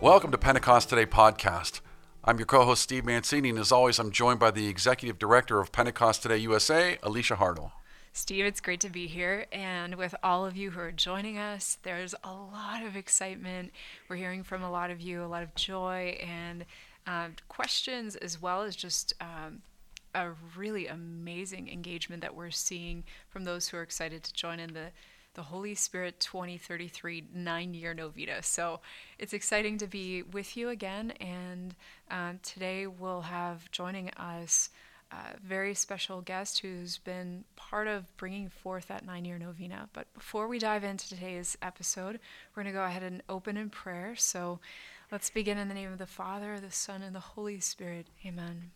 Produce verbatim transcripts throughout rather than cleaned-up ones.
Welcome to Pentecost Today podcast. I'm your co-host Steve Mancini, and as always, I'm joined by the Executive Director of Pentecost Today U S A, Alicia Hartle. Steve, it's great to be here, and with all of you who are joining us, there's a lot of excitement. We're hearing from a lot of you, a lot of joy and um, questions, as well as just um, a really amazing engagement that we're seeing from those who are excited to join in the the Holy Spirit twenty thirty-three nine-year novena. So it's exciting to be with you again, and um, today we'll have joining us a very special guest who's been part of bringing forth that nine-year novena. But before we dive into today's episode, we're going to go ahead and open in prayer. So let's begin in the name of the Father, the Son, and the Holy Spirit. Amen.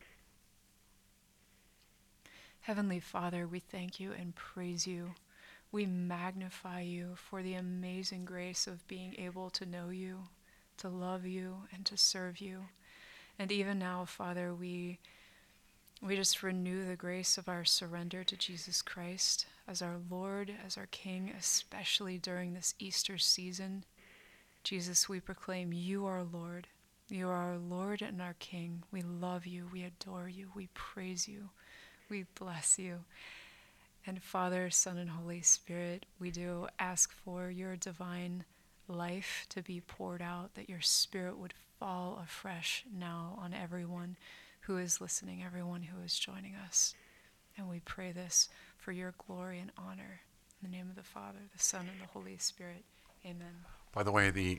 Heavenly Father, we thank you and praise you. We magnify you for the amazing grace of being able to know you, to love you, and to serve you. And even now, Father, we we just renew the grace of our surrender to Jesus Christ as our Lord, as our King, especially during this Easter season. Jesus, we proclaim you are Lord. You are our Lord and our King. We love you. We adore you. We praise you. We bless you. And Father, Son, and Holy Spirit, we do ask for your divine life to be poured out, that your Spirit would fall afresh now on everyone who is listening, everyone who is joining us. And we pray this for your glory and honor. In the name of the Father, the Son, and the Holy Spirit. Amen. By the way, the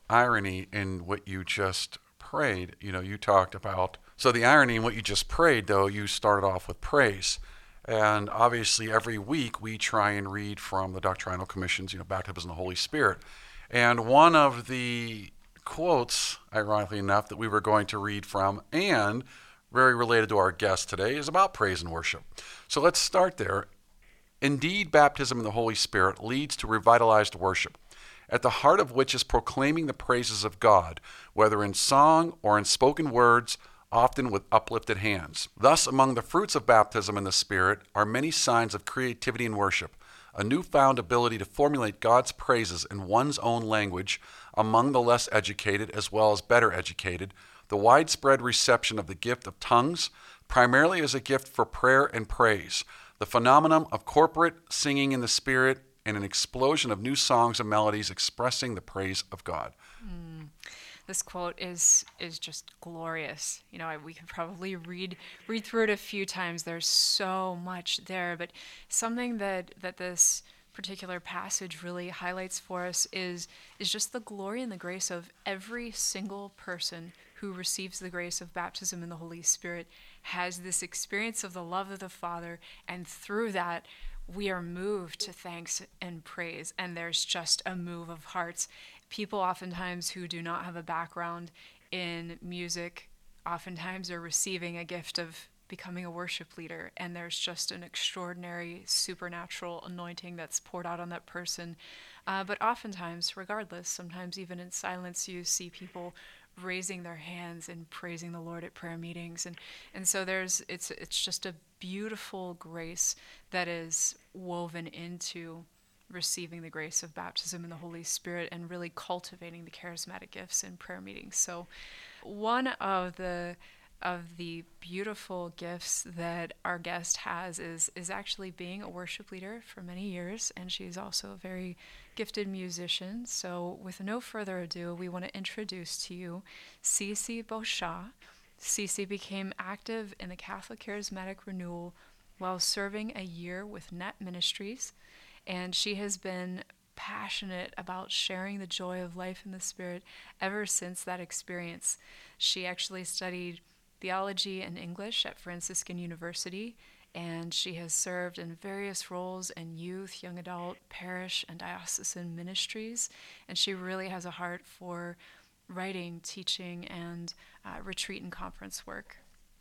irony in what you just prayed, you know, you talked about, so the irony in what you just prayed, though, you started off with praise. And obviously every week we try and read from the doctrinal commissions, you know, baptism in the Holy Spirit. And one of the quotes, ironically enough, that we were going to read from, and very related to our guest today, is about praise and worship. So let's start there. Indeed, baptism in the Holy Spirit leads to revitalized worship, at the heart of which is proclaiming the praises of God, whether in song or in spoken words, often with uplifted hands. Thus, among the fruits of baptism in the Spirit are many signs of creativity and worship, a newfound ability to formulate God's praises in one's own language among the less educated as well as better educated, the widespread reception of the gift of tongues, primarily as a gift for prayer and praise, the phenomenon of corporate singing in the Spirit, and an explosion of new songs and melodies expressing the praise of God. Mm. This quote is is just glorious. You know, I, we could probably read read through it a few times. There's so much there, but something that that this particular passage really highlights for us is is just the glory and the grace of every single person who receives the grace of baptism in the Holy Spirit has this experience of the love of the Father, and through that we are moved to thanks and praise, and there's just a move of hearts. People oftentimes who do not have a background in music oftentimes are receiving a gift of becoming a worship leader, and there's just an extraordinary supernatural anointing that's poured out on that person. Uh, but oftentimes, regardless, sometimes even in silence, you see people raising their hands and praising the Lord at prayer meetings, and and so there's it's it's just a beautiful grace that is woven into receiving the grace of baptism in the Holy Spirit and really cultivating the charismatic gifts in prayer meetings. So one of the of the beautiful gifts that our guest has is is actually being a worship leader for many years, and she's also a very gifted musician. So with no further ado, we want to introduce to you Cece Beauchat. Cece became active in the Catholic Charismatic Renewal while serving a year with Net Ministries, and she has been passionate about sharing the joy of life in the Spirit ever since that experience. She actually studied theology and English at Franciscan University, and she has served in various roles in youth, young adult, parish, and diocesan ministries, and she really has a heart for writing, teaching, and uh, retreat and conference work.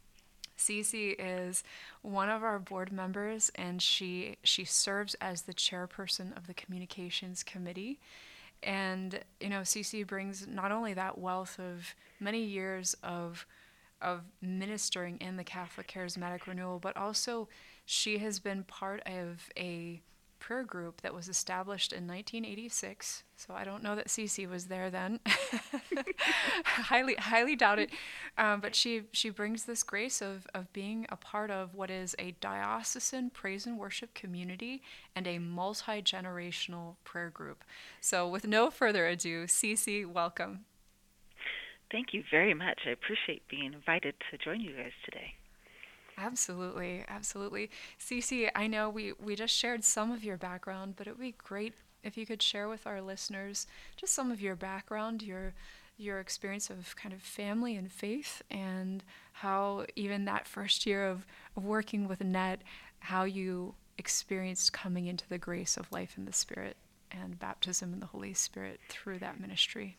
Cece is one of our board members, and she she serves as the chairperson of the communications committee. And you know, Cece brings not only that wealth of many years of of ministering in the Catholic Charismatic Renewal, but also she has been part of a prayer group that was established in nineteen eighty-six. So I don't know that Cece was there then. highly, highly doubt it. Um, but she she brings this grace of of being a part of what is a diocesan praise and worship community and a multi generational prayer group. So with no further ado, Cece, welcome. Thank you very much. I appreciate being invited to join you guys today. Absolutely, absolutely. Cece, I know we, we just shared some of your background, but it would be great if you could share with our listeners just some of your background, your your experience of kind of family and faith, and how even that first year of, of working with Net, how you experienced coming into the grace of life in the Spirit and baptism in the Holy Spirit through that ministry.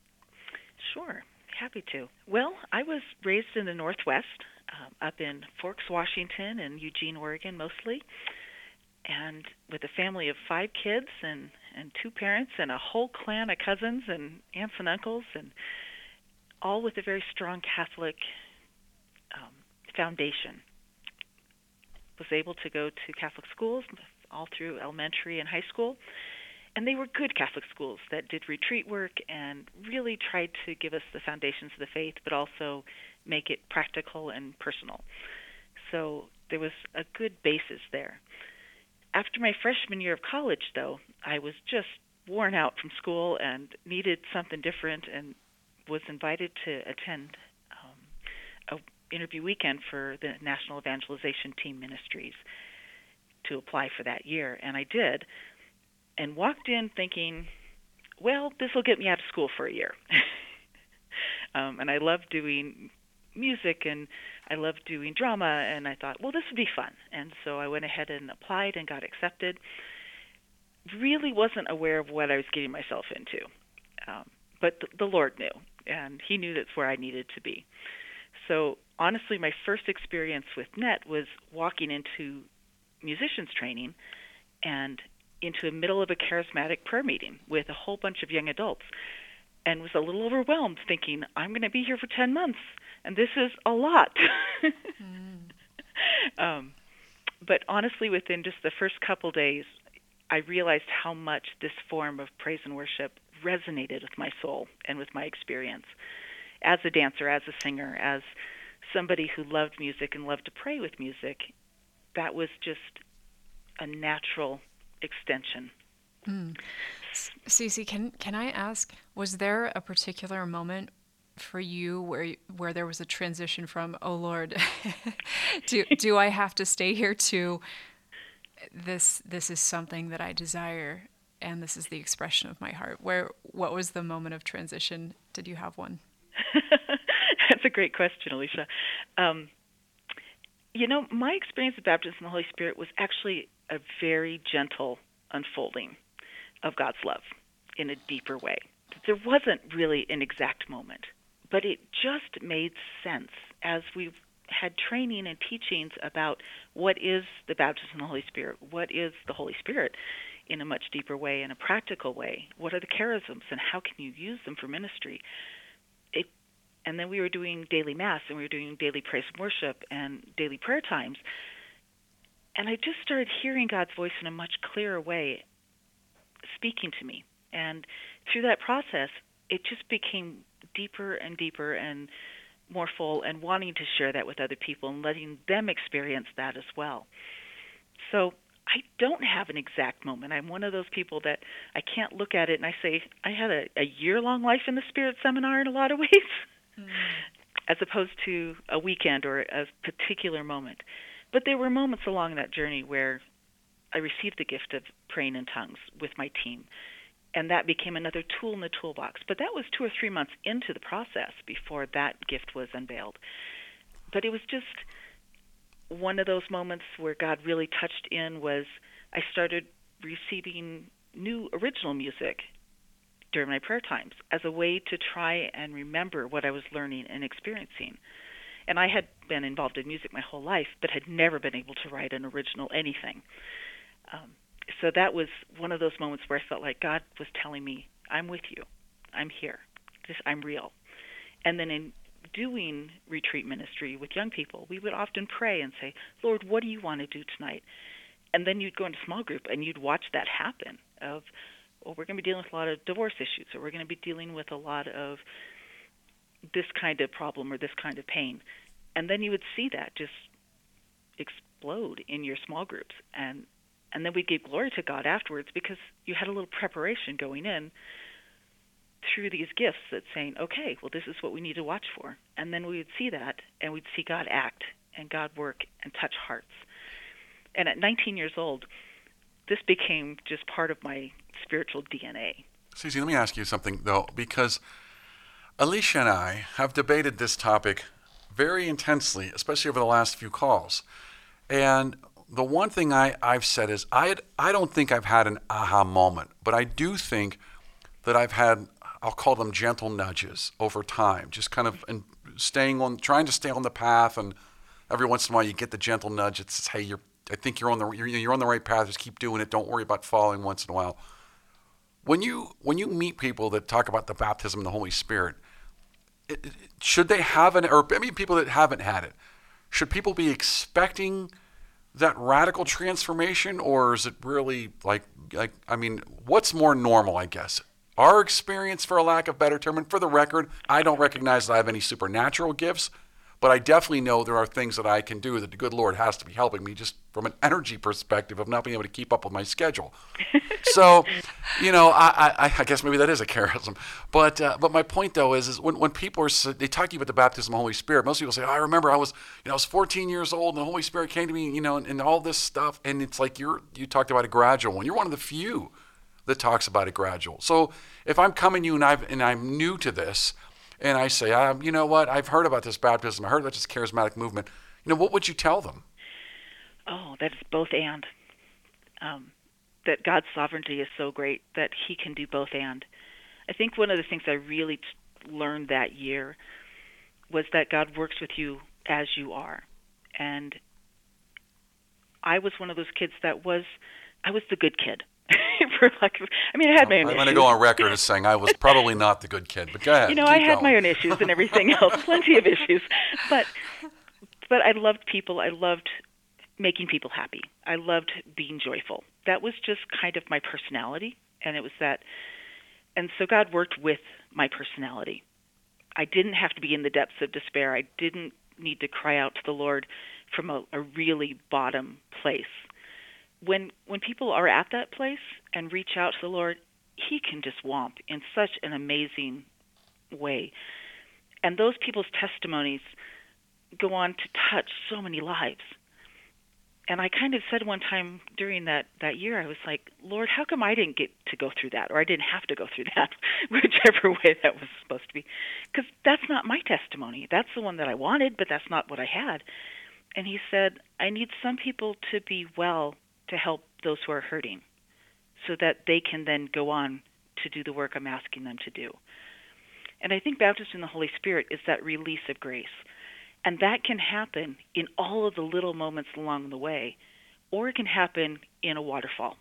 Sure, happy to. Well, I was raised in the Northwest, um, up in Forks, Washington, and Eugene, Oregon, mostly, and with a family of five kids and, and two parents and a whole clan of cousins and aunts and uncles, and all with a very strong Catholic um, foundation. Was able to go to Catholic schools all through elementary and high school, and they were good Catholic schools that did retreat work and really tried to give us the foundations of the faith, but also make it practical and personal. So there was a good basis there. After my freshman year of college, though, I was just worn out from school and needed something different, and was invited to attend um, a interview weekend for the National Evangelization Team Ministries to apply for that year, and I did. And walked in thinking, well, this will get me out of school for a year. um, and I loved doing music, and I loved doing drama, and I thought, well, this would be fun. And so I went ahead and applied and got accepted. Really wasn't aware of what I was getting myself into. Um, but th- the Lord knew, and He knew that's where I needed to be. So honestly, my first experience with Net was walking into musicians training and into the middle of a charismatic prayer meeting with a whole bunch of young adults, and was a little overwhelmed thinking, I'm going to be here for ten months, and this is a lot. mm. um, but honestly, within just the first couple days, I realized how much this form of praise and worship resonated with my soul and with my experience. As a dancer, as a singer, as somebody who loved music and loved to pray with music, that was just a natural extension. Mm. Cece, can can I ask, was there a particular moment for you where where there was a transition from, oh Lord, do do I have to stay here, to this this is something that I desire and this is the expression of my heart? Where what was the moment of transition? Did you have one? That's a great question, Alicia. Um, you know, my experience of baptism in the Holy Spirit was actually a very gentle unfolding of God's love in a deeper way. There wasn't really an exact moment, but it just made sense as we've had training and teachings about what is the baptism in the Holy Spirit, what is the Holy Spirit in a much deeper way, in a practical way, what are the charisms and how can you use them for ministry. It, and then we were doing daily Mass, and we were doing daily praise and worship and daily prayer times. And I just started hearing God's voice in a much clearer way, speaking to me. And through that process, it just became deeper and deeper and more full, and wanting to share that with other people and letting them experience that as well. So I don't have an exact moment. I'm one of those people that I can't look at it and I say, I had a, a year-long Life in the Spirit seminar in a lot of ways, mm. as opposed to a weekend or a particular moment. But there were moments along that journey where I received the gift of praying in tongues with my team, and that became another tool in the toolbox. But that was two or three months into the process before that gift was unveiled. But it was just one of those moments where God really touched in. Was I started receiving new original music during my prayer times as a way to try and remember what I was learning and experiencing. And I had been involved in music my whole life, but had never been able to write an original anything. Um, so that was one of those moments where I felt like God was telling me, I'm with you. I'm here. This, I'm real. And then in doing retreat ministry with young people, we would often pray and say, Lord, what do you want to do tonight? and then you'd go into small group and you'd watch that happen of, well, we're going to be dealing with a lot of divorce issues, or we're going to be dealing with a lot of this kind of problem or this kind of pain. And then you would see that just explode in your small groups. And and then we'd give glory to God afterwards because you had a little preparation going in through these gifts that's saying, okay, well, this is what we need to watch for. And then we would see that, and we'd see God act and God work and touch hearts. And at nineteen years old, this became just part of my spiritual D N A. Susie, let me ask you something, though, because Alicia and I have debated this topic very intensely, especially over the last few calls. And the one thing I, I've said is I had, I don't think I've had an aha moment, but I do think that I've had, I'll call them gentle nudges over time, just kind of and staying on, trying to stay on the path, and every once in a while you get the gentle nudge. It says, hey, you're, I think you're on the you're, you're on the right path. Just keep doing it. Don't worry about falling once in a while. When you when you meet people that talk about the baptism of the Holy Spirit, it, it, should they have an, or I mean people that haven't had it, should people be expecting that radical transformation, or is it really like like I mean, what's more normal, I guess? Our experience, for a lack of better term, and for the record, I don't recognize that I have any supernatural gifts, but I definitely know there are things that I can do that the good Lord has to be helping me just from an energy perspective of not being able to keep up with my schedule. So, you know, I, I, I guess maybe that is a charism. But uh, but my point, though, is, is when, when people are, they talk to you about the baptism of the Holy Spirit, most people say, oh, I remember I was, you know, I was fourteen years old and the Holy Spirit came to me, you know, and, and all this stuff. And it's like you're, you talked about a gradual one. You're one of the few that talks about it gradual. So if I'm coming to you and, I've, and I'm new to this, and I say, um, you know what, I've heard about this baptism, I heard about this charismatic movement, you know, what would you tell them? Oh, that is both and. Um, that God's sovereignty is so great that he can do both and. I think one of the things I really t- learned that year was that God works with you as you are. And I was one of those kids that was, I was the good kid. For lack of, I mean, I had my own I'm issues. going to go on record as saying I was probably not the good kid, but go ahead. You know, I had going. my own issues and everything else, plenty of issues. But but I loved people. I loved making people happy. I loved being joyful. That was just kind of my personality, and it was that. And so God worked with my personality. I didn't have to be in the depths of despair. I didn't need to cry out to the Lord from a, a really bottom place. When when people are at that place and reach out to the Lord, he can just whomp in such an amazing way. And those people's testimonies go on to touch so many lives. And I kind of said one time during that, that year, I was like, Lord, how come I didn't get to go through that, or I didn't have to go through that, whichever way that was supposed to be? Because that's not my testimony. That's the one that I wanted, but that's not what I had. And he said, I need some people to be well to help those who are hurting so that they can then go on to do the work I'm asking them to do. And I think baptism in the Holy Spirit is that release of grace. And that can happen in all of the little moments along the way, or it can happen in a waterfall.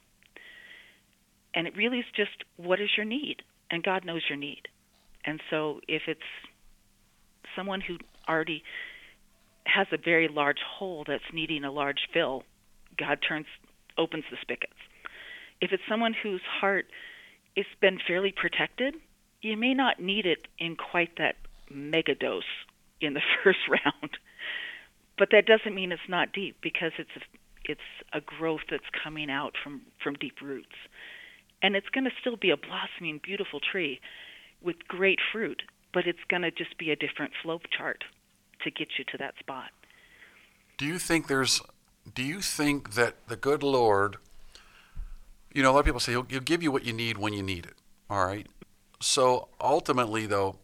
And it really is just, what is your need? And God knows your need. And so if it's someone who already has a very large hole that's needing a large fill, God turns, opens the spigots. If it's someone whose heart has been fairly protected, you may not need it in quite that mega dose in the first round. But that doesn't mean it's not deep, because it's a, it's a growth that's coming out from, from deep roots. And it's going to still be a blossoming, beautiful tree with great fruit, but it's going to just be a different slope chart to get you to that spot. Do you think there's, do you think that the good Lord, you know, a lot of people say he'll, he'll give you what you need when you need it, all right? So ultimately, though,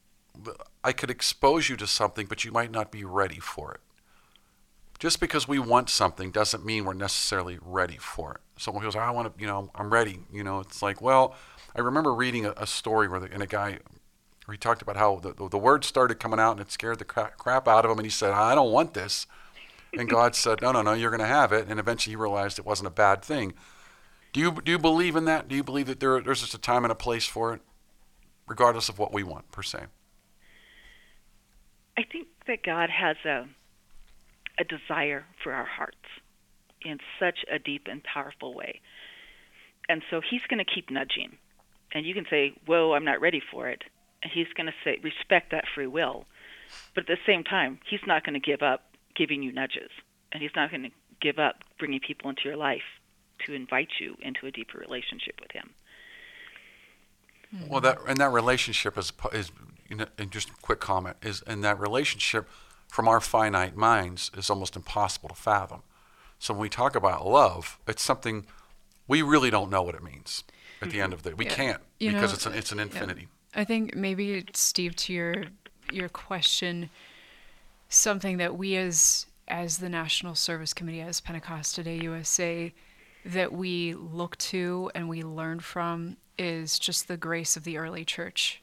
I could expose you to something, but you might not be ready for it. Just because we want something doesn't mean we're necessarily ready for it. Someone goes, I want to, you know, I'm ready. You know, it's like, well, I remember reading a, a story where the, and a guy, where he talked about how the, the, the word started coming out and it scared the crap, crap out of him. And he said, I don't want this. And God said, no, no, no, you're going to have it. And eventually he realized it wasn't a bad thing. Do you do you believe in that? Do you believe that there there's just a time and a place for it, regardless of what we want, per se? I think that God has a a desire for our hearts. in such a deep and powerful way. And so he's going to keep nudging. And you can say, whoa, I'm not ready for it. And he's going to say, respect that free will. But at the same time, he's not going to give up giving you nudges. And he's not going to give up bringing people into your life to invite you into a deeper relationship with him. Well, that and that relationship is is you know, and just a quick comment is, and that relationship from our finite minds is almost impossible to fathom. So when we talk about love, it's something we really don't know what it means at the end of the day. We Yeah. can't You because know, it's an it's an yeah. infinity. I think maybe, Steve, to your your question, something that we as as the National Service Committee, as Pentecost Today U S A, that we look to and we learn from is just the grace of the early church.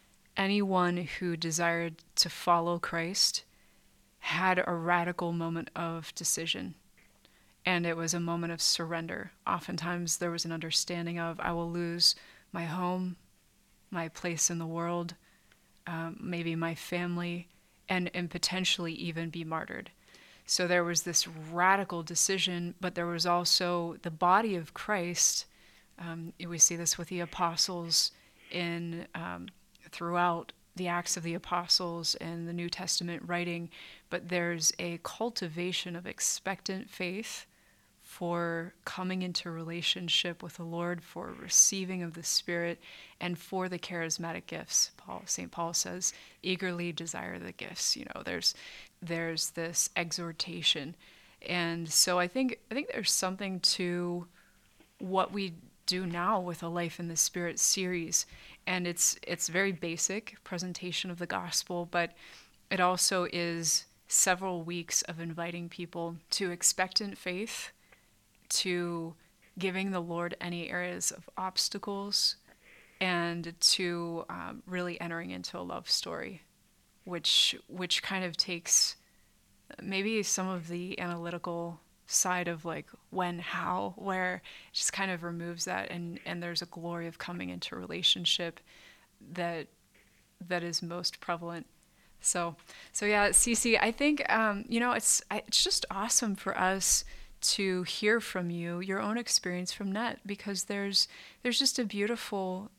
Anyone who desired to follow Christ had a radical moment of decision. And it was a moment of surrender. Oftentimes there was an understanding of, I will lose my home, my place in the world, um, maybe my family, and, and potentially even be martyred. So there was this radical decision, but there was also the body of Christ. Um, we see this with the apostles in um, throughout the Acts of the Apostles and the New Testament writing, but there's a cultivation of expectant faith for coming into relationship with the Lord, for receiving of the Spirit, and for the charismatic gifts. Paul, Saint Paul says, eagerly desire the gifts. You know, there's there's this exhortation. And so I think I think there's something to what we do now with a Life in the Spirit series. And it's it's very basic presentation of the gospel, but it also is several weeks of inviting people to expectant faith, to giving the Lord any areas of obstacles, and to um, really entering into a love story, which which kind of takes maybe some of the analytical side of like when, how, where, it just kind of removes that, and, and there's a glory of coming into relationship that that is most prevalent. So so yeah, Cece, I think um, you know it's it's just awesome for us to hear from you, your own experience from Net, because there's there's just a beautiful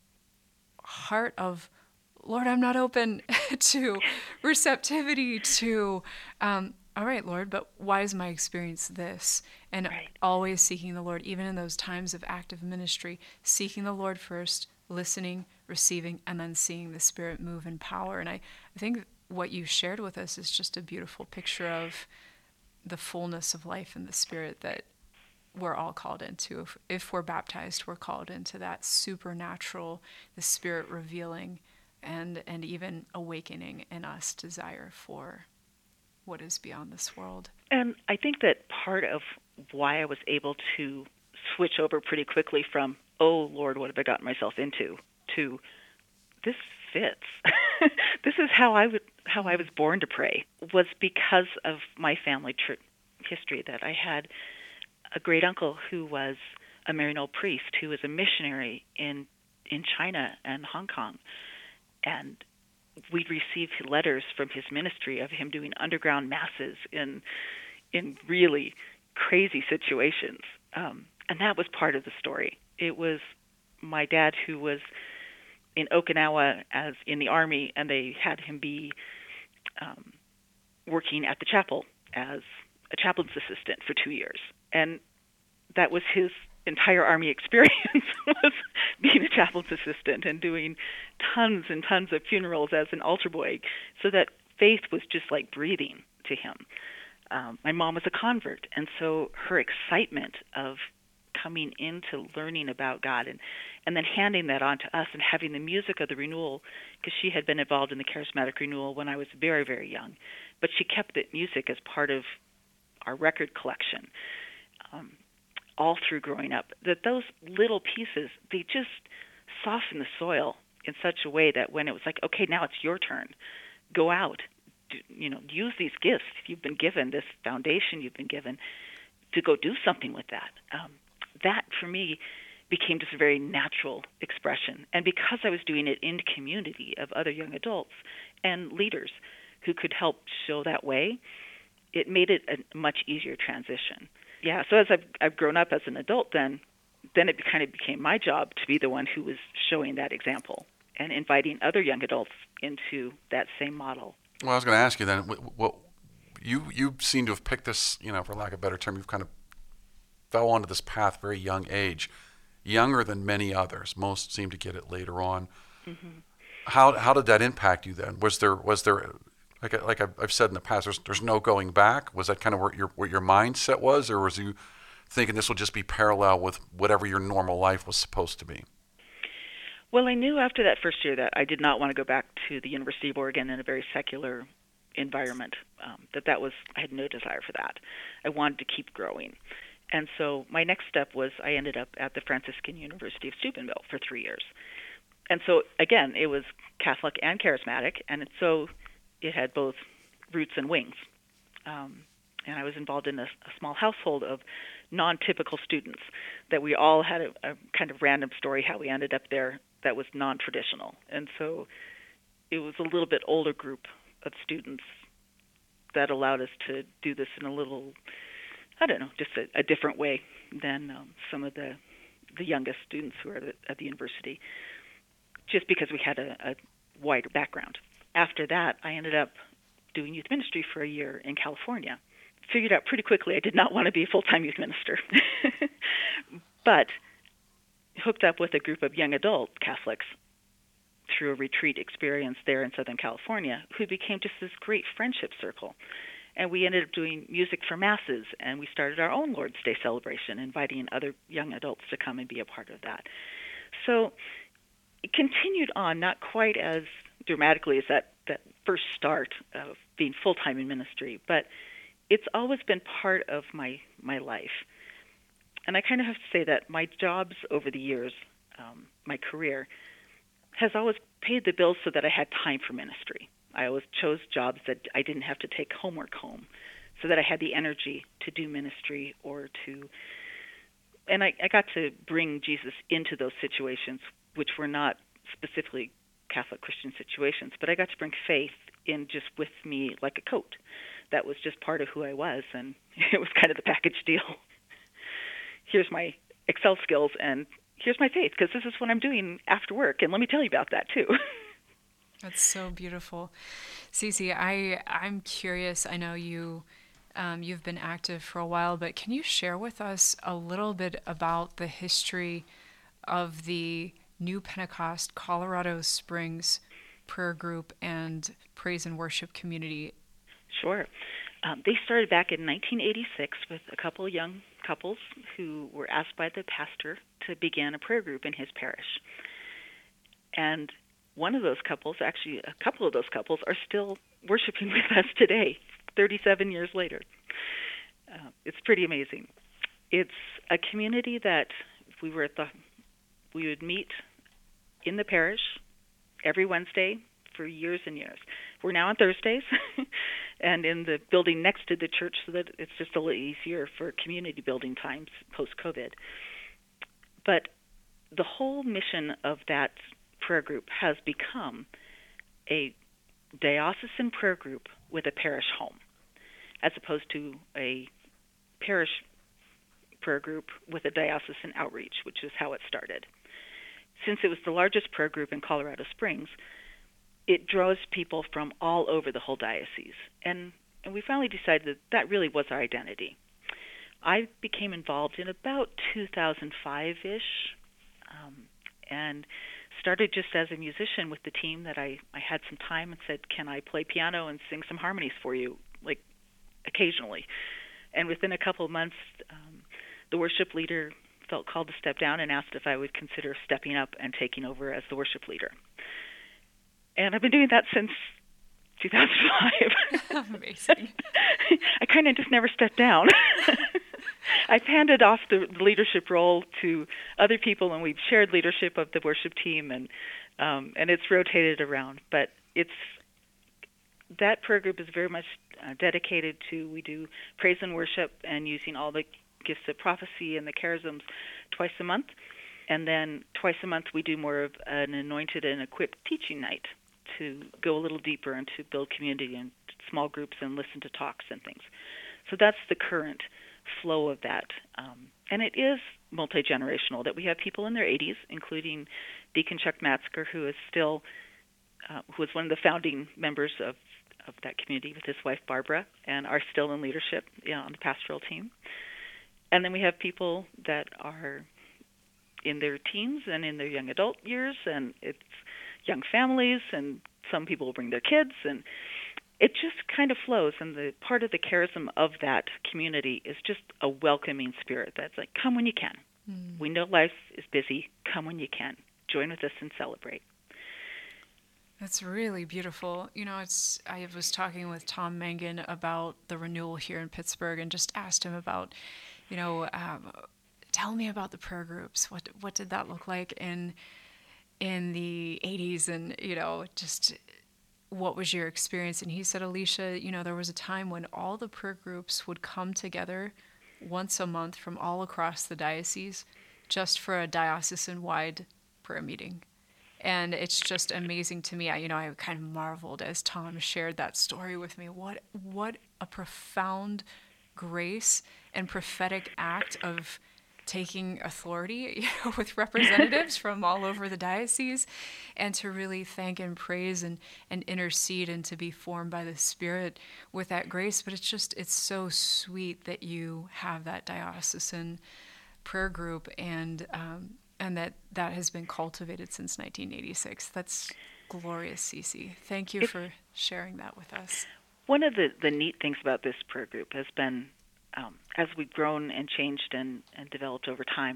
heart of, Lord, I'm not open to receptivity to, um, all right, Lord, but why is my experience this? And Right. always seeking the Lord, even in those times of active ministry, seeking the Lord first, listening, receiving, and then seeing the Spirit move in power. And I, I think what you shared with us is just a beautiful picture of the fullness of life in the Spirit that we're all called into. If, if we're baptized, we're called into that supernatural, the Spirit revealing and and even awakening in us desire for what is beyond this world. And I think that part of why I was able to switch over pretty quickly from, oh, Lord, what have I gotten myself into, to this fits. This is how I would, how I was born to pray, was because of my family tr- history, that I had a great uncle who was a Maryknoll priest, who was a missionary in in China and Hong Kong. And we'd receive letters from his ministry of him doing underground masses in in really crazy situations. Um, and that was part of the story. It was my dad, who was in Okinawa as in the Army, and they had him be um, working at the chapel as a chaplain's assistant for two years. And that was his entire Army experience, was being a chaplain's assistant and doing tons and tons of funerals as an altar boy, so that faith was just like breathing to him. Um, my mom was a convert, and so her excitement of coming into learning about God and, and then handing that on to us and having the music of the renewal, because she had been involved in the charismatic renewal when I was very, very young, but she kept the music as part of our record collection. Um, all through growing up, that those little pieces, they just soften the soil in such a way that when it was like, okay, now it's your turn, go out, do, you know, use these gifts you've been given, this foundation you've been given, to go do something with that. Um, that, for me, became just a very natural expression. And because I was doing it in community of other young adults and leaders who could help show that way, it made it a much easier transition. yeah, so as I've, I've grown up as an adult, then then it kind of became my job to be the one who was showing that example and inviting other young adults into that same model. Well, I was going to ask you then. What you you seem to have picked this, you know, for lack of a better term, you've kind of fell onto this path very young age, younger than many others. Most seem to get it later on. Mm-hmm. How how did that impact you then? Was there was there like I- like I've I've said in the past, there's there's no going back. Was that kind of where your what your mindset was, or was you thinking this will just be parallel with whatever your normal life was supposed to be? Well, I knew after that first year that I did not want to go back to the University of Oregon in a very secular environment. Um, that that was I had no desire for that. I wanted to keep growing, and so my next step was I ended up at the Franciscan University of Steubenville for three years. And so, again, it was Catholic and charismatic, and so it had both roots and wings. Um, and I was involved in a, a small household of non-typical students that we all had a, a kind of random story how we ended up there that was non-traditional. And so it was a little bit older group of students that allowed us to do this in a little, I don't know, just a, a different way than um, some of the, the youngest students who were at the, at the university, just because we had a, a wider background. After that, I ended up doing youth ministry for a year in California. Figured out pretty quickly I did not want to be a full-time youth minister, but hooked up with a group of young adult Catholics through a retreat experience there in Southern California, who became just this great friendship circle. And we ended up doing music for masses, and we started our own Lord's Day celebration, inviting other young adults to come and be a part of that. So it continued on, not quite as dramatically as that, that first start of being full-time in ministry, but it's always been part of my, my life. And I kind of have to say that my jobs over the years, um, my career, has always paid the bills so that I had time for ministry. I always chose jobs that I didn't have to take homework home, so that I had the energy to do ministry or to, and I, I got to bring Jesus into those situations, which were not specifically Catholic Christian situations, but I got to bring faith in just with me like a coat. That was just part of who I was, and it was kind of the package deal. Here's my Excel skills, and here's my faith, because this is what I'm doing after work, and let me tell you about that too. That's so beautiful. Cece, I, I'm curious, I know you, um, you've been active for a while, but can you share with us a little bit about the history of the New Pentecost Colorado Springs prayer group and praise and worship community? Sure. Um, they started back in nineteen eighty-six with a couple of young couples who were asked by the pastor to begin a prayer group in his parish. And one of those couples, actually a couple of those couples, are still worshiping with us today, thirty-seven years later. Uh, it's pretty amazing. It's a community that we were at the, we would meet in the parish every Wednesday for years and years. We're now on Thursdays and in the building next to the church, so that it's just a little easier for community building times post-COVID. But the whole mission of that prayer group has become a diocesan prayer group with a parish home, as opposed to a parish prayer group with a diocesan outreach, which is how it started. Since it was the largest prayer group in Colorado Springs, it draws people from all over the whole diocese. And, and we finally decided that that really was our identity. I became involved in about two thousand five-ish um, and started just as a musician with the team that I, I had some time and said, can I play piano and sing some harmonies for you, like occasionally? And within a couple of months, um, the worship leader felt called to step down and asked if I would consider stepping up and taking over as the worship leader. And I've been doing that since two thousand five. Amazing. I kind of just never stepped down. I've handed off the leadership role to other people, and we've shared leadership of the worship team, and um, and it's rotated around. But it's that prayer group is very much uh, dedicated to, we do praise and worship and using all the gifts of prophecy and the charisms twice a month. And then twice a month we do more of an anointed and equipped teaching night to go a little deeper and to build community in small groups and listen to talks and things. So that's the current flow of that. Um, and it is multi-generational, that we have people in their eighties, including Deacon Chuck Matzker, who is still, uh, who was one of the founding members of, of that community with his wife Barbara, and are still in leadership, you know, on the pastoral team. And then we have people that are in their teens and in their young adult years, and it's young families, and some people will bring their kids, and it just kind of flows. And the part of the charism of that community is just a welcoming spirit that's like, come when you can. Mm. We know life is busy. Come when you can. Join with us and celebrate. That's really beautiful. You know, it's I was talking with Tom Mangan about the renewal here in Pittsburgh, and just asked him about, you know, um, tell me about the prayer groups. What what did that look like in in the eighties, and, you know, just what was your experience? And he said, Alicia, you know, there was a time when all the prayer groups would come together once a month from all across the diocese just for a diocesan-wide prayer meeting. And it's just amazing to me. I, you know, I kind of marveled as Tom shared that story with me. What what a profound grace and prophetic act of taking authority, you know, with representatives from all over the diocese, and to really thank and praise and, and intercede, and to be formed by the Spirit with that grace. But it's just, it's so sweet that you have that diocesan prayer group, and um, and that that has been cultivated since nineteen eighty-six. That's glorious, Cece. Thank you for sharing that with us. One of the, the neat things about this prayer group has been, Um, as we've grown and changed and, and developed over time,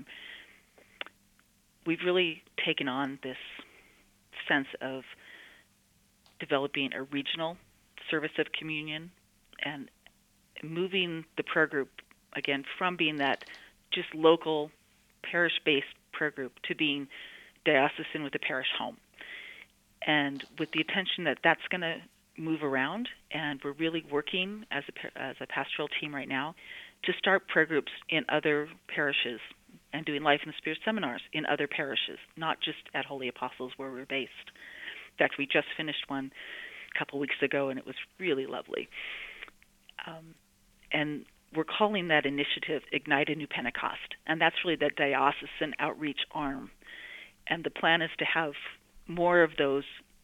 we've really taken on this sense of developing a regional service of communion and moving the prayer group, again, from being that just local parish-based prayer group to being diocesan with a parish home. And with the intention that that's going to move around, and we're really working as a as a pastoral team right now to start prayer groups in other parishes and doing Life in the Spirit seminars in other parishes, not just at Holy Apostles where we're based. In fact, we just finished one a couple weeks ago, and it was really lovely. Um, and we're calling that initiative Ignite a New Pentecost, and that's really the diocesan outreach arm. And the plan is to have more of those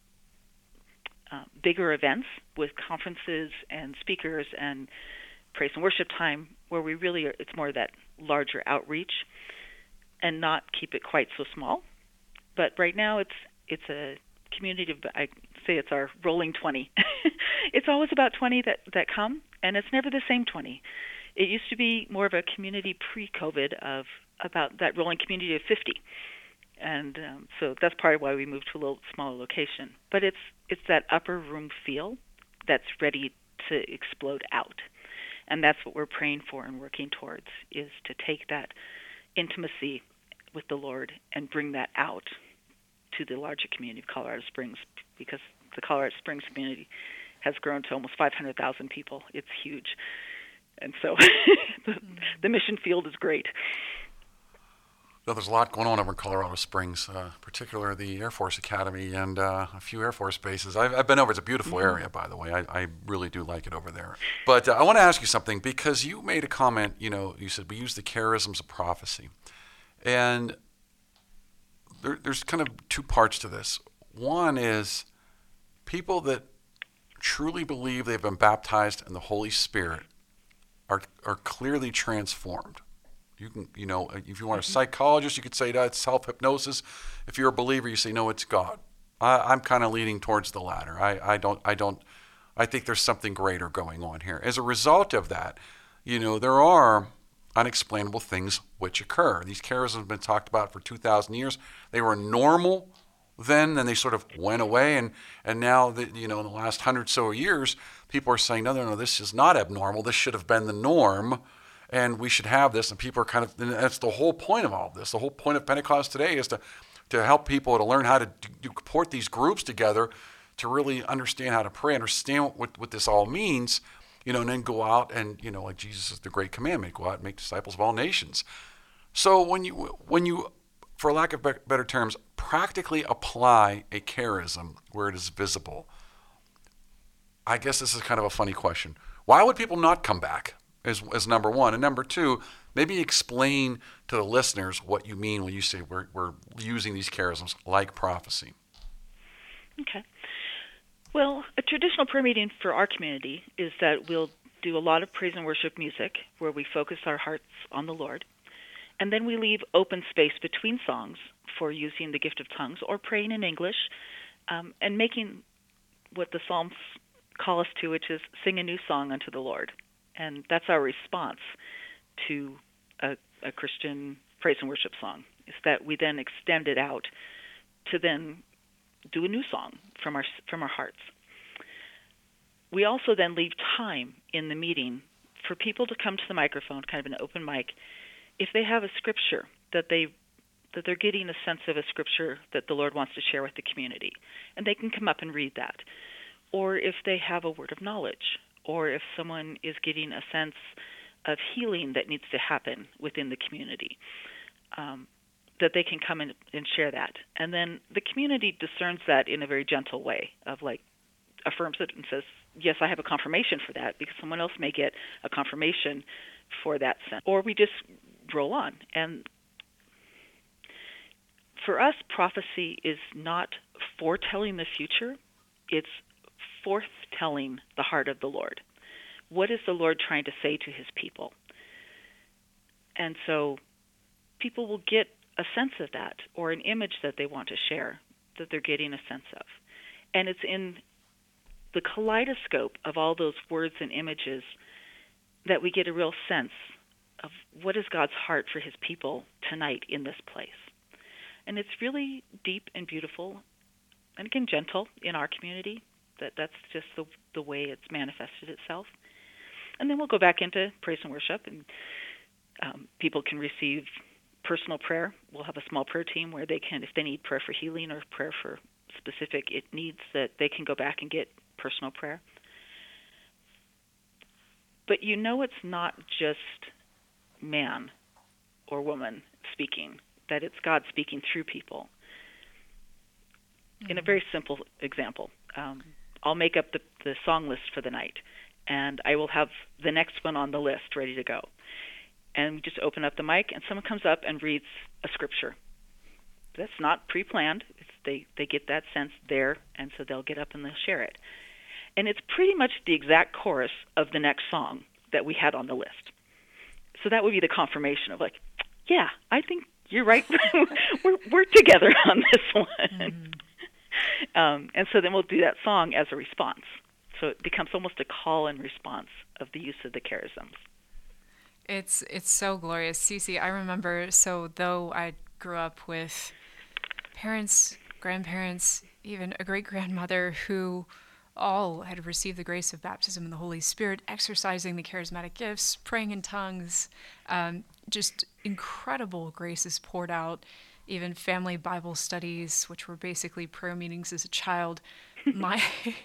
Uh, bigger events with conferences and speakers and praise and worship time, where we really are, it's more that larger outreach, and not keep it quite so small. But right now it's it's a community of, I say it's our rolling twenty. It's always about twenty that, that come, and it's never the same twenty. It used to be more of a community pre-COVID of about that rolling community of fifty. And um, so that's part of why we moved to a little smaller location. But it's it's that upper room feel that's ready to explode out. And that's what we're praying for and working towards, is to take that intimacy with the Lord and bring that out to the larger community of Colorado Springs, because the Colorado Springs community has grown to almost five hundred thousand people. It's huge. And so the, the mission field is great. Well, there's a lot going on over in Colorado Springs, uh, particularly the Air Force Academy and uh, a few Air Force bases. I've, I've been over. It's a beautiful mm-hmm. area, by the way. I, I really do like it over there. But uh, I want to ask you something, because you made a comment, you know, you said we use the charisms of prophecy. And there, there's kind of two parts to this. One is people that truly believe they've been baptized in the Holy Spirit are are clearly transformed. You can, you know, if you want a psychologist, you could say that's self-hypnosis. If you're a believer, you say, no, it's God. I, I'm kind of leaning towards the latter. I, I don't, I don't, I think there's something greater going on here. As a result of that, you know, there are unexplainable things which occur. These charisms have been talked about for two thousand years. They were normal then, then they sort of went away. And, and now, the, you know, in the last hundred so years, people are saying, no, no, no, this is not abnormal. This should have been the norm. And we should have this, and people are kind of, and that's the whole point of all of this. The whole point of Pentecost today is to, to help people to learn how to do, put these groups together, to really understand how to pray, understand what, what this all means, you know, and then go out and, you know, like Jesus is the great commandment, go out and make disciples of all nations. So when you, when you, for lack of better terms, practically apply a charism where it is visible, I guess this is kind of a funny question. Why would people not come back? as, as number one. And number two, maybe explain to the listeners what you mean when you say we're, we're using these charisms like prophecy. Okay. Well, a traditional prayer meeting for our community is that we'll do a lot of praise and worship music where we focus our hearts on the Lord. And then we leave open space between songs for using the gift of tongues or praying in English, um, and making what the Psalms call us to, which is sing a new song unto the Lord. And that's our response to a, a Christian praise and worship song, is that we then extend it out to then do a new song from our from our hearts. We also then leave time in the meeting for people to come to the microphone, kind of an open mic, if they have a scripture that they that they're getting a sense of a scripture that the Lord wants to share with the community, and they can come up and read that. Or if they have a word of knowledge, or if someone is getting a sense of healing that needs to happen within the community, um, that they can come in and share that. And then the community discerns that in a very gentle way, of like affirms it and says, yes, I have a confirmation for that, because someone else may get a confirmation for that sense. Or we just roll on. And for us, prophecy is not foretelling the future, it's forthtelling the heart of the Lord. What is the Lord trying to say to his people? And so people will get a sense of that, or an image that they want to share, that they're getting a sense of. And it's in the kaleidoscope of all those words and images that we get a real sense of what is God's heart for his people tonight in this place. And it's really deep and beautiful, and again, gentle in our community. That that's just the the way it's manifested itself. And then we'll go back into praise and worship, and um, people can receive personal prayer. We'll have a small prayer team where they can, if they need prayer for healing or prayer for specific it needs, that they can go back and get personal prayer. But you know, it's not just man or woman speaking, that it's God speaking through people. Mm-hmm. In a very simple example, um, I'll make up the, the song list for the night, and I will have the next one on the list ready to go. And we just open up the mic, and someone comes up and reads a scripture. That's not pre-planned. It's, they, they get that sense there, and so they'll get up and they'll share it. And it's pretty much the exact chorus of the next song that we had on the list. So that would be the confirmation of like, yeah, I think you're right. we're we're together on this one. Mm-hmm. Um, and so then we'll do that song as a response. So it becomes almost a call and response of the use of the charisms. It's it's so glorious. Cece, I remember, so though I grew up with parents, grandparents, even a great-grandmother who all had received the grace of baptism in the Holy Spirit, exercising the charismatic gifts, praying in tongues, um, just incredible graces poured out, even family Bible studies, which were basically prayer meetings as a child. My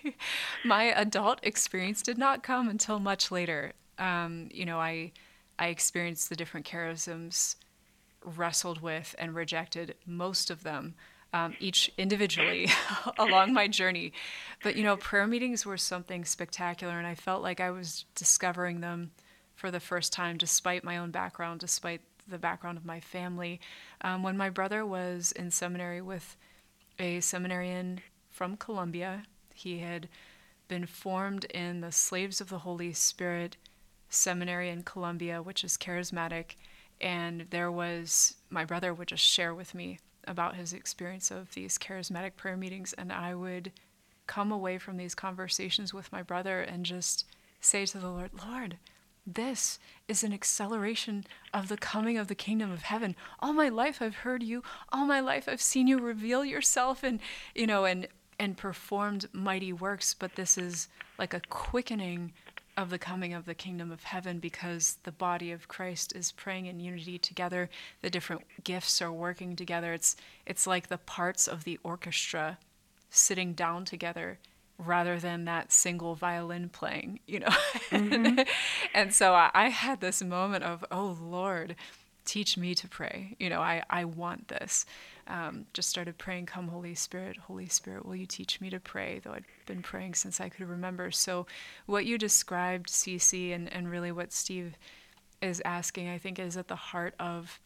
my adult experience did not come until much later. Um, you know, I I experienced the different charisms, wrestled with and rejected most of them, um, each individually along my journey. But, you know, prayer meetings were something spectacular, and I felt like I was discovering them for the first time, despite my own background, despite the background of my family. Um, when my brother was in seminary with a seminarian from Colombia, he had been formed in the Slaves of the Holy Spirit seminary in Colombia, which is charismatic, and there was, my brother would just share with me about his experience of these charismatic prayer meetings, and I would come away from these conversations with my brother and just say to the Lord, Lord, this is an acceleration of the coming of the kingdom of heaven. All my life I've heard you. All my life I've seen you reveal yourself and, you know, and, and performed mighty works, but this is like a quickening of the coming of the kingdom of heaven, because the body of Christ is praying in unity together. The different gifts are working together. It's it's like the parts of the orchestra sitting down together rather than that single violin playing, you know. Mm-hmm. And so I, I had this moment of, oh Lord, teach me to pray. You know, I, I want this. um, just started praying, "Come, Holy Spirit, Holy Spirit, will you teach me to pray?" Though I'd been praying since I could remember. So what you described, Cece, and, and really what Steve is asking, I think is at the heart of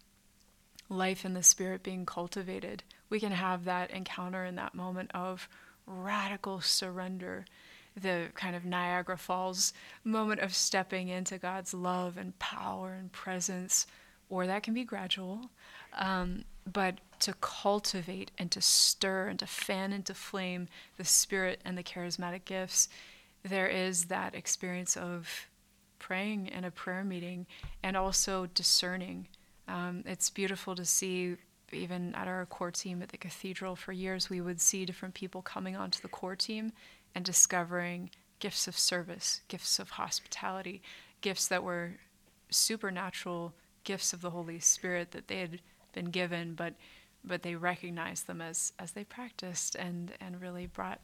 life in the Spirit being cultivated. We can have that encounter in that moment of radical surrender, the kind of Niagara Falls moment of stepping into God's love and power and presence, or that can be gradual. Um, but to cultivate and to stir and to fan into flame the Spirit and the charismatic gifts, there is that experience of praying in a prayer meeting and also discerning. Um, it's beautiful to see, even at our core team at the cathedral for years, we would see different people coming onto the core team and discovering gifts of service, gifts of hospitality, gifts that were supernatural gifts of the Holy Spirit that they had been given, but but they recognized them as as they practiced and and really brought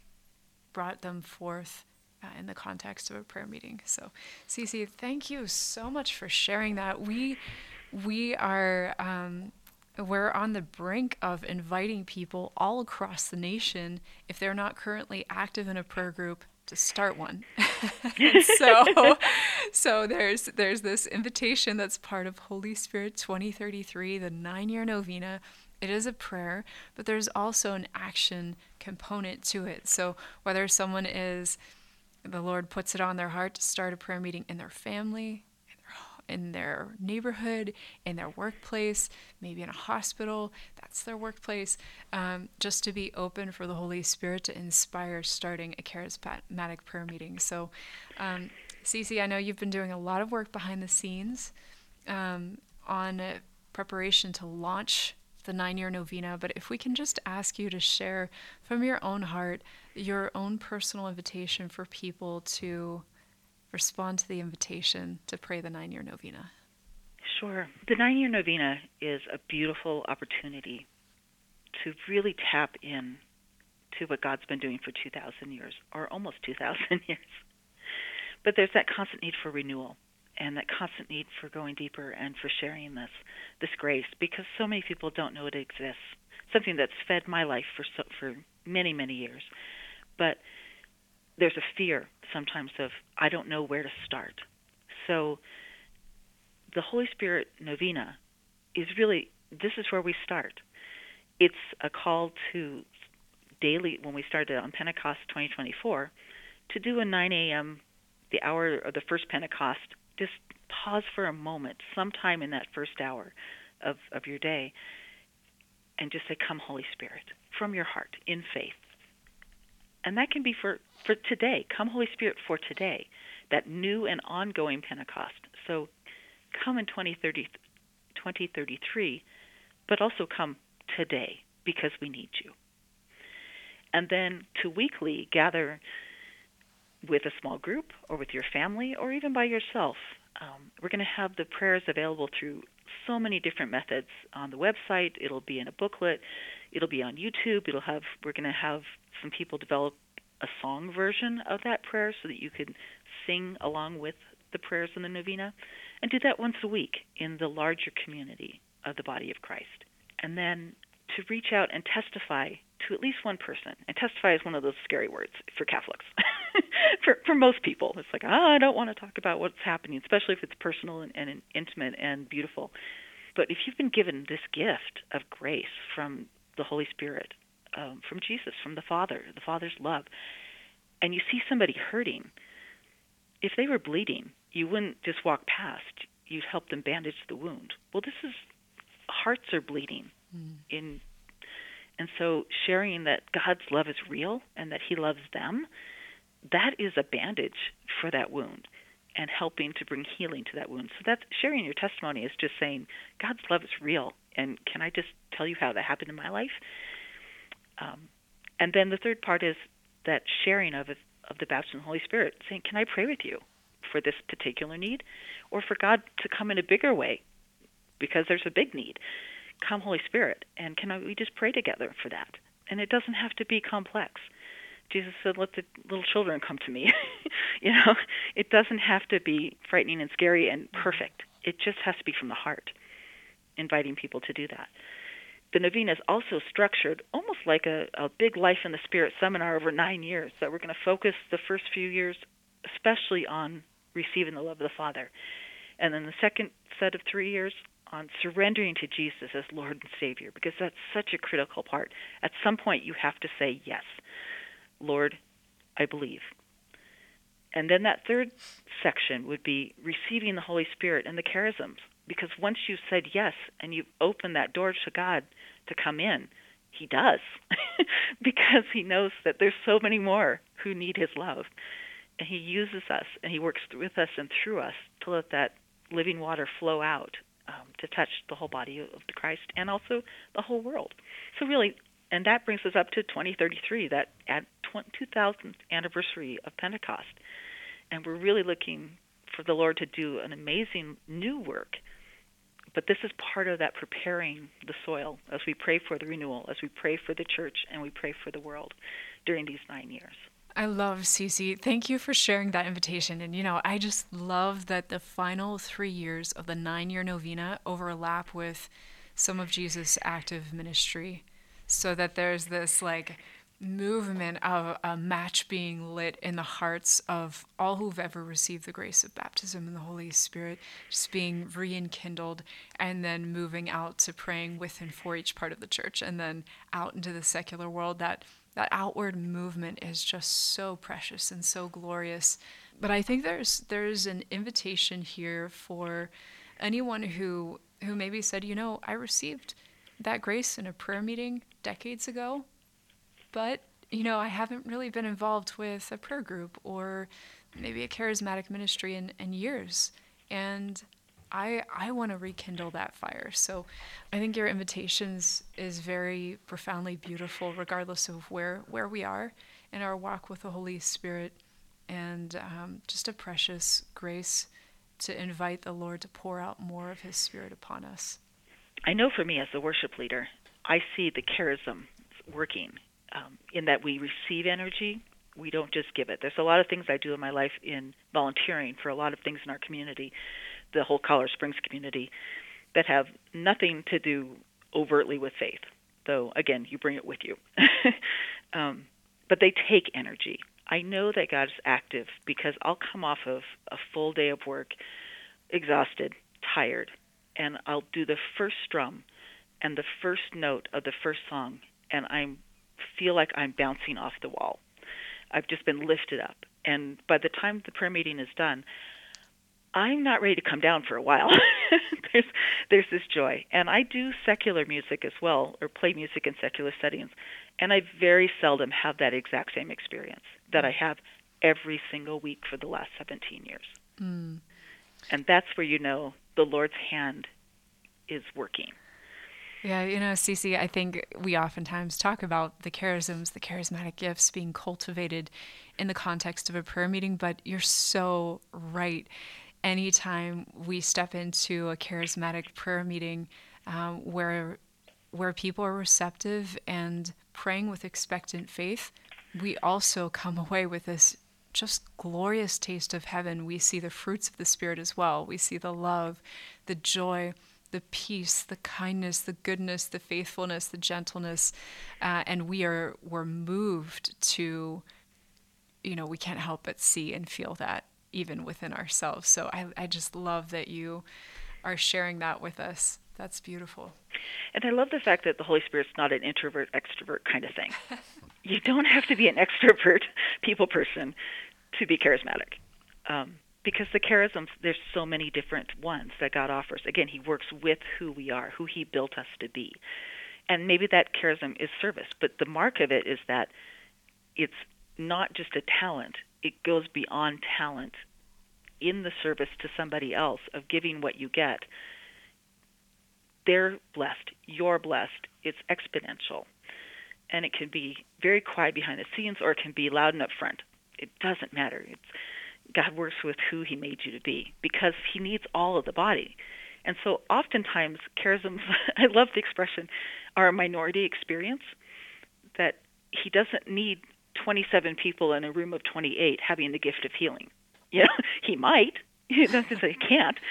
brought them forth uh, in the context of a prayer meeting. So, Cece, thank you so much for sharing that. We we are um, we're on the brink of inviting people all across the nation, if they're not currently active in a prayer group, to start one. And so so there's there's this invitation that's part of Holy Spirit twenty thirty-three, the nine-year novena. It is a prayer, but there's also an action component to it. So whether someone is, the Lord puts it on their heart to start a prayer meeting in their family, in their neighborhood, in their workplace, maybe in a hospital, that's their workplace, um, just to be open for the Holy Spirit to inspire starting a charismatic prayer meeting. So, um, Cece, I know you've been doing a lot of work behind the scenes um, on uh, preparation to launch the nine-year novena, but if we can just ask you to share from your own heart your own personal invitation for people to respond to the invitation to pray the nine-year novena. Sure. The nine-year novena is a beautiful opportunity to really tap in to what God's been doing for two thousand years, or almost two thousand years. But there's that constant need for renewal and that constant need for going deeper and for sharing this this grace, because so many people don't know it exists, something that's fed my life for so, for many, many years. But there's a fear sometimes of, I don't know where to start. So the Holy Spirit novena is really, this is where we start. It's a call to daily, when we started on Pentecost twenty twenty-four, to do a nine a.m., the hour of the first Pentecost, just pause for a moment, sometime in that first hour of, of your day, and just say, "Come, Holy Spirit," from your heart, in faith. And that can be for, for today. Come, Holy Spirit, for today, that new and ongoing Pentecost. So come in twenty thirty-three, but also come today, because we need you. And then to weekly gather with a small group or with your family or even by yourself. Um, we're going to have the prayers available through so many different methods on the website. It'll be in a booklet. It'll be on YouTube. It'll have. We're going to have some people develop a song version of that prayer so that you can sing along with the prayers in the novena, and do that once a week in the larger community of the body of Christ. And then to reach out and testify to at least one person. And testify is one of those scary words for Catholics. for for most people, it's like, oh, I don't want to talk about what's happening, especially if it's personal and, and intimate and beautiful. But if you've been given this gift of grace from the Holy Spirit, um, from Jesus, from the Father, the Father's love, and you see somebody hurting, if they were bleeding, you wouldn't just walk past. You'd help them bandage the wound. Well, this is, hearts are bleeding. Mm. in And so sharing that God's love is real and that he loves them, that is a bandage for that wound and helping to bring healing to that wound. So that's sharing your testimony is just saying, God's love is real. And can I just tell you how that happened in my life? Um, and then the third part is that sharing of, of the baptism of the Holy Spirit, saying, can I pray with you for this particular need? Or for God to come in a bigger way because there's a big need. Come, Holy Spirit, and can I, we just pray together for that? And it doesn't have to be complex. Jesus said, let the little children come to me. You know, it doesn't have to be frightening and scary and perfect. It just has to be from the heart, inviting people to do that. the novena is also structured almost like a, a big Life in the Spirit seminar over nine years, that we're going to focus the first few years especially on receiving the love of the Father. And then the second set of three years on surrendering to Jesus as Lord and Savior, because that's such a critical part. At some point you have to say, yes, Lord, I believe. And then that third section would be receiving the Holy Spirit and the charisms, because once you've said yes and you've opened that door to God to come in, he does, because he knows that there's so many more who need his love. And he uses us, and he works with us and through us to let that living water flow out um, to touch the whole body of the Christ and also the whole world. So really, and that brings us up to twenty thirty-three, that at two thousandth anniversary of Pentecost. And we're really looking for the Lord to do an amazing new work. But this is part of that preparing the soil as we pray for the renewal, as we pray for the church, and we pray for the world during these nine years. I love Cece. Thank you for sharing that invitation. And, you know, I just love that the final three years of the nine-year novena overlap with some of Jesus' active ministry, so that there's this, like, movement of a match being lit in the hearts of all who've ever received the grace of baptism in the Holy Spirit, just being rekindled, and then moving out to praying with and for each part of the church, and then out into the secular world. That that outward movement is just so precious and so glorious. But I think there's there's an invitation here for anyone who who maybe said, you know, I received that grace in a prayer meeting decades ago, but, you know, I haven't really been involved with a prayer group or maybe a charismatic ministry in, in years. And I I want to rekindle that fire. So I think your invitations is very profoundly beautiful, regardless of where, where we are in our walk with the Holy Spirit, and um, just a precious grace to invite the Lord to pour out more of his Spirit upon us. I know for me as the worship leader, I see the charism working. Um, in that we receive energy, we don't just give it. There's a lot of things I do in my life in volunteering for a lot of things in our community, the whole Colorado Springs community, that have nothing to do overtly with faith, though, again, you bring it with you. um, but they take energy. I know that God is active because I'll come off of a full day of work, exhausted, tired, and I'll do the first strum and the first note of the first song, and I'm feel like I'm bouncing off the wall. I've just been lifted up. And by the time the prayer meeting is done, I'm not ready to come down for a while. there's there's this joy. And I do secular music as well, or play music in secular settings, and I very seldom have that exact same experience that I have every single week for the last seventeen years. Mm. And that's where you know the Lord's hand is working. Yeah, you know, Cece, I think we oftentimes talk about the charisms, the charismatic gifts being cultivated in the context of a prayer meeting, but you're so right. Anytime we step into a charismatic prayer meeting um, where where people are receptive and praying with expectant faith, we also come away with this just glorious taste of heaven. We see the fruits of the Spirit as well. We see the love, the joy, the peace, the kindness, the goodness, the faithfulness, the gentleness, uh, and we are we're moved to, you know, we can't help but see and feel that even within ourselves. So I, I just love that you are sharing that with us. That's beautiful. And I love the fact that the Holy Spirit's not an introvert, extrovert kind of thing. You don't have to be an extrovert, people person to be charismatic. Um, Because the charisms, there's so many different ones that God offers. Again, he works with who we are, who he built us to be. And maybe that charism is service, but the mark of it is that it's not just a talent. It goes beyond talent in the service to somebody else of giving what you get. They're blessed. You're blessed. It's exponential. And it can be very quiet behind the scenes, or it can be loud and up front. It doesn't matter. It's God works with who he made you to be because he needs all of the body. And so oftentimes charisms, I love the expression, are a minority experience, that he doesn't need twenty-seven people in a room of twenty-eight having the gift of healing. You know, he might. He doesn't say he can't,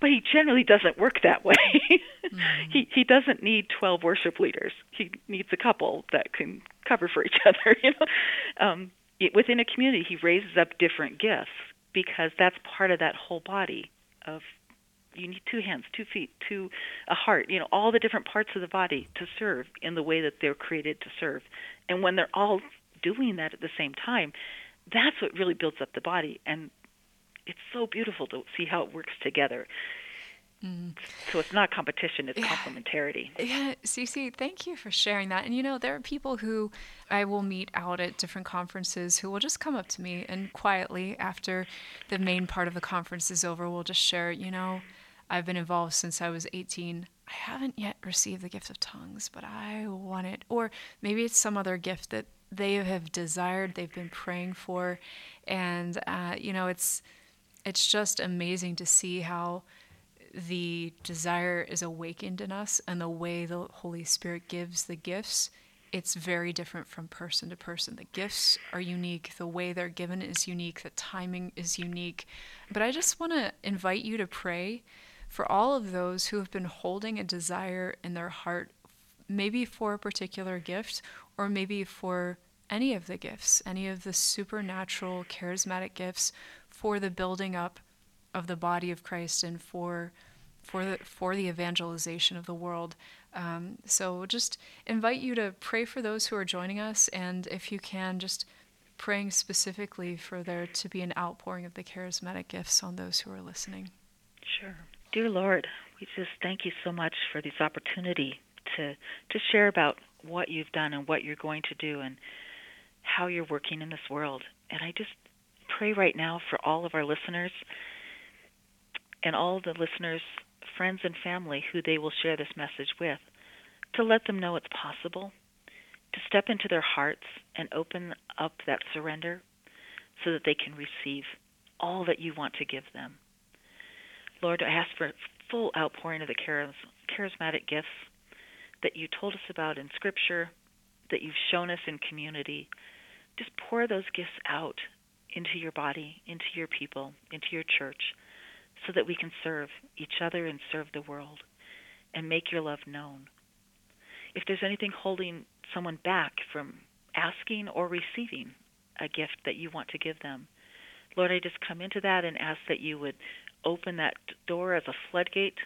but he generally doesn't work that way. mm-hmm. He he doesn't need twelve worship leaders. He needs a couple that can cover for each other. You know, um, it, within a community, he raises up different gifts because that's part of that whole body of. You need two hands, two feet, two a heart. You know, all the different parts of the body to serve in the way that they're created to serve. And when they're all doing that at the same time, that's what really builds up the body. And it's so beautiful to see how it works together. Mm. So it's not competition, it's yeah. complementarity. Yeah, Cece, thank you for sharing that. And you know, there are people who I will meet out at different conferences who will just come up to me and quietly, after the main part of the conference is over, will just share, you know, I've been involved since I was eighteen. I haven't yet received the gift of tongues, but I want it. Or maybe it's some other gift that they have desired, they've been praying for. And, uh, you know, it's it's just amazing to see how the desire is awakened in us, and the way the Holy Spirit gives the gifts, it's very different from person to person. The gifts are unique. The way they're given is unique. The timing is unique. But I just want to invite you to pray for all of those who have been holding a desire in their heart, maybe for a particular gift, or maybe for any of the gifts, any of the supernatural, charismatic gifts, for the building up of the body of Christ and for for the for the evangelization of the world. Um, so just invite you to pray for those who are joining us, and if you can, just praying specifically for there to be an outpouring of the charismatic gifts on those who are listening. Sure. Dear Lord, we just thank you so much for this opportunity to to share about what you've done and what you're going to do and how you're working in this world. And I just pray right now for all of our listeners and all the listeners' friends and family who they will share this message with, to let them know it's possible, to step into their hearts and open up that surrender so that they can receive all that you want to give them. Lord, I ask for full outpouring of the charismatic gifts that you told us about in Scripture, that you've shown us in community. Just pour those gifts out into your body, into your people, into your church, so that we can serve each other and serve the world and make your love known. If there's anything holding someone back from asking or receiving a gift that you want to give them, Lord, I just come into that and ask that you would open that door as a floodgate,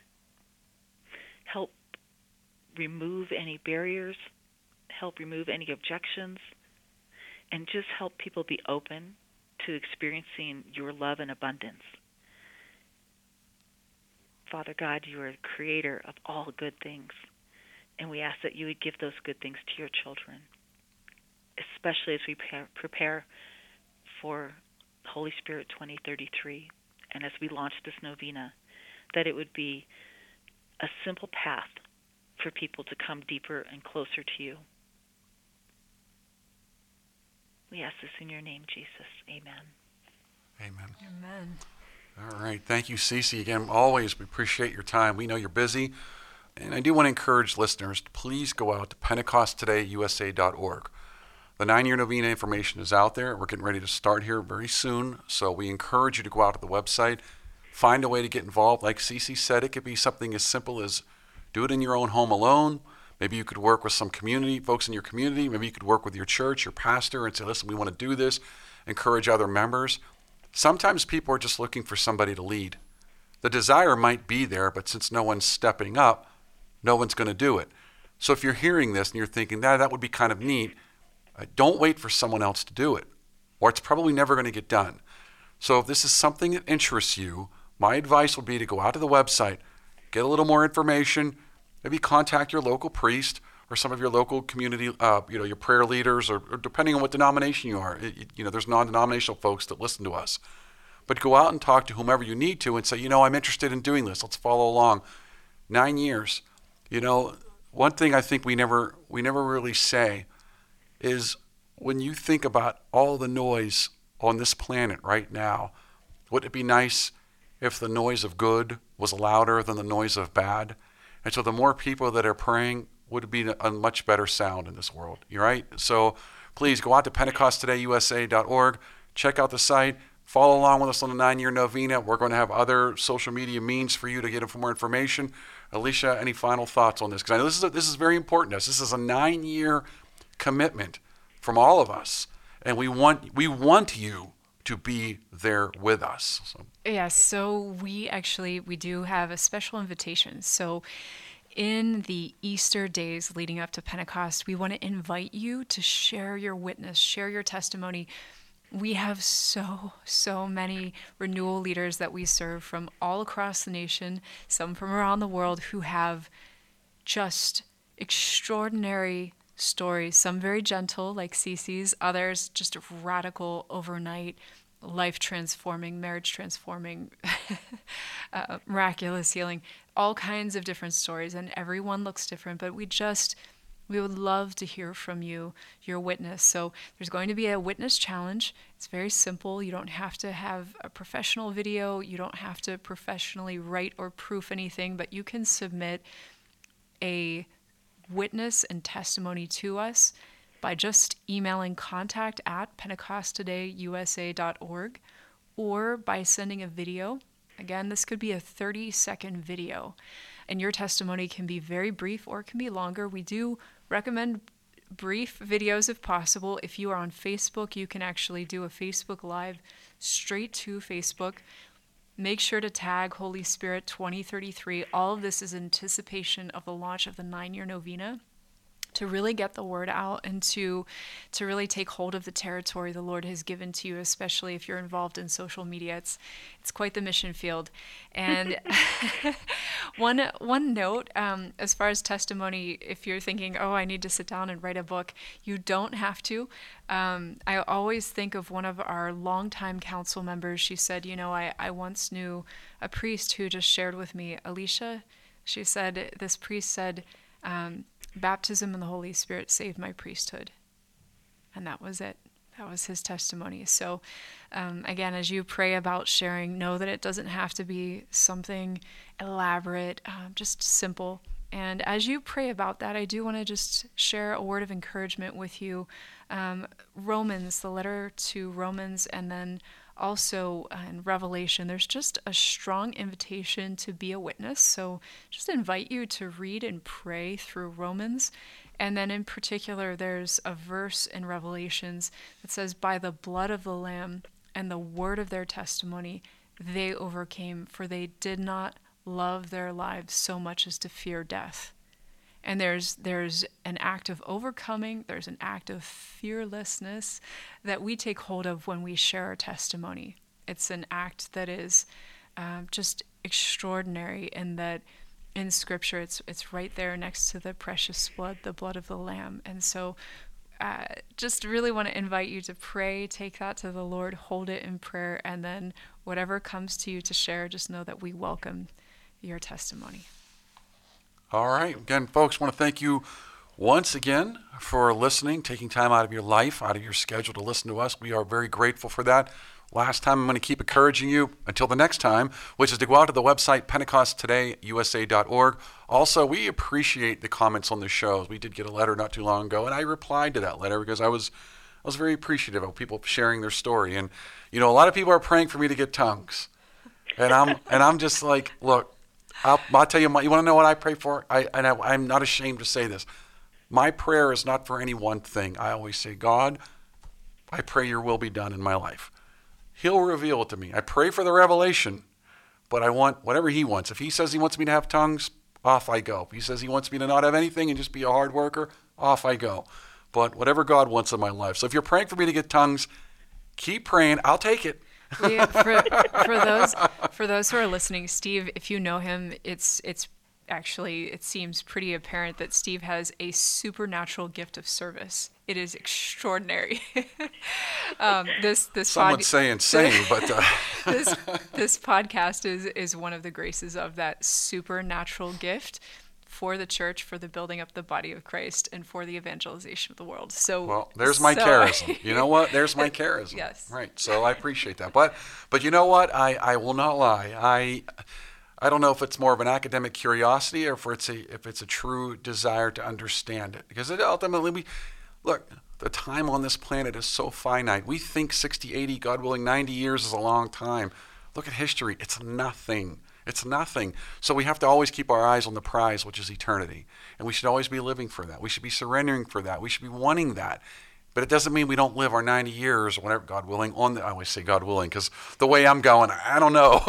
help remove any barriers, help remove any objections, and just help people be open to experiencing your love and abundance. Father God, you are the creator of all good things, and we ask that you would give those good things to your children, especially as we prepare for Holy Spirit twenty thirty-three, and as we launch this novena, that it would be a simple path for people to come deeper and closer to you. We ask this in your name, Jesus. Amen. Amen. Amen. All right. Thank you, Cece. Again, always we appreciate your time. We know you're busy. And I do want to encourage listeners to please go out to Pentecost Today U S A dot org. The nine-year novena information is out there. We're getting ready to start here very soon. So we encourage you to go out to the website, find a way to get involved. Like Cece said, it could be something as simple as do it in your own home alone. Maybe you could work with some community, folks in your community. Maybe you could work with your church, your pastor, and say, listen, we want to do this. Encourage other members. Sometimes people are just looking for somebody to lead. The desire might be there, but since no one's stepping up, no one's going to do it. So if you're hearing this and you're thinking, that, that would be kind of neat, uh, don't wait for someone else to do it, or it's probably never going to get done. So if this is something that interests you, my advice would be to go out to the website, get a little more information, maybe contact your local priest or some of your local community, uh, you know, your prayer leaders, or, or depending on what denomination you are. It, you know, there's non-denominational folks that listen to us. But go out and talk to whomever you need to and say, you know, I'm interested in doing this. Let's follow along. Nine years. You know, one thing I think we never we never really say is when you think about all the noise on this planet right now, wouldn't it be nice if the noise of good was louder than the noise of bad? And so the more people that are praying would be a much better sound in this world. You're right? So please go out to Pentecost Today U S A dot org, check out the site, follow along with us on the nine-year novena. We're going to have other social media means for you to get more information. Alicia, any final thoughts on this? Because I know this is a, this is very important to us. This is a nine-year commitment from all of us, and we want we want you to be there with us. So. Yes, so we actually we do have a special invitation. So in the Easter days leading up to Pentecost, we want to invite you to share your witness, share your testimony. We have so, so many renewal leaders that we serve from all across the nation, some from around the world, who have just extraordinary stories, some very gentle, like Cece's, others just radical, overnight, life-transforming, marriage-transforming, uh, miraculous healing, all kinds of different stories, and everyone looks different, but we just... we would love to hear from you, your witness. So there's going to be a witness challenge. It's very simple. You don't have to have a professional video. You don't have to professionally write or proof anything, but you can submit a witness and testimony to us by just emailing contact at pentecost today u s a dot org or by sending a video. Again, this could be a thirty second video. And your testimony can be very brief or it can be longer. We do recommend brief videos if possible. If you are on Facebook, you can actually do a Facebook Live straight to Facebook. Make sure to tag Holy Spirit twenty thirty-three. All of this is anticipation of the launch of the nine-year novena, to really get the word out and to to really take hold of the territory the Lord has given to you, especially if you're involved in social media. It's it's quite the mission field. And one one note, um, as far as testimony, if you're thinking, oh, I need to sit down and write a book, you don't have to. Um, I always think of one of our longtime council members. She said, you know, I, I once knew a priest who just shared with me, Alicia, she said, this priest said, um, baptism in the Holy Spirit saved my priesthood. And that was it. That was his testimony. So um, again, as you pray about sharing, know that it doesn't have to be something elaborate, um, just simple. And as you pray about that, I do want to just share a word of encouragement with you. Um, Romans, the letter to Romans, and then also uh, in Revelation, there's just a strong invitation to be a witness. So just invite you to read and pray through Romans. And then in particular, there's a verse in Revelations that says, by the blood of the Lamb and the word of their testimony, they overcame, for they did not love their lives so much as to fear death. And there's there's an act of overcoming, there's an act of fearlessness that we take hold of when we share our testimony. It's an act that is um, just extraordinary in that in Scripture it's it's right there next to the precious blood, the blood of the Lamb. And so uh, just really want to invite you to pray, take that to the Lord, hold it in prayer, and then whatever comes to you to share, just know that we welcome your testimony. All right. Again, folks, want to thank you once again for listening, taking time out of your life, out of your schedule to listen to us. We are very grateful for that. Last time, I'm going to keep encouraging you until the next time, which is to go out to the website, pentecost today u s a dot org. Also, we appreciate the comments on the shows. We did get a letter not too long ago, and I replied to that letter because I was I was very appreciative of people sharing their story. And, you know, a lot of people are praying for me to get tongues. And I'm and I'm just like, look, I'll, I'll tell you, my, you want to know what I pray for? I, and I, I'm not ashamed to say this. My prayer is not for any one thing. I always say, God, I pray your will be done in my life. He'll reveal it to me. I pray for the revelation, but I want whatever he wants. If he says he wants me to have tongues, off I go. If he says he wants me to not have anything and just be a hard worker, off I go. But whatever God wants in my life. So if you're praying for me to get tongues, keep praying. I'll take it. We, for, for those for those who are listening, Steve, if you know him, it's it's actually it seems pretty apparent that Steve has a supernatural gift of service. It is extraordinary. um, this this some pod, would say insane, but uh... this this podcast is is one of the graces of that supernatural gift for the church, for the building up the body of Christ, and for the evangelization of the world. So, well, there's my so, charism. You know what? There's my charism. Yes. Right. So I appreciate that. But, but you know what? I, I will not lie. I, I don't know if it's more of an academic curiosity or if it's a if it's a true desire to understand it. Because it ultimately, we look. The time on this planet is so finite. We think sixty, eighty, God willing, ninety years is a long time. Look at history. It's nothing. It's nothing. So we have to always keep our eyes on the prize, which is eternity. And we should always be living for that. We should be surrendering for that. We should be wanting that. But it doesn't mean we don't live our ninety years or whatever, God willing, on the, I always say God willing, because the way I'm going, I don't know.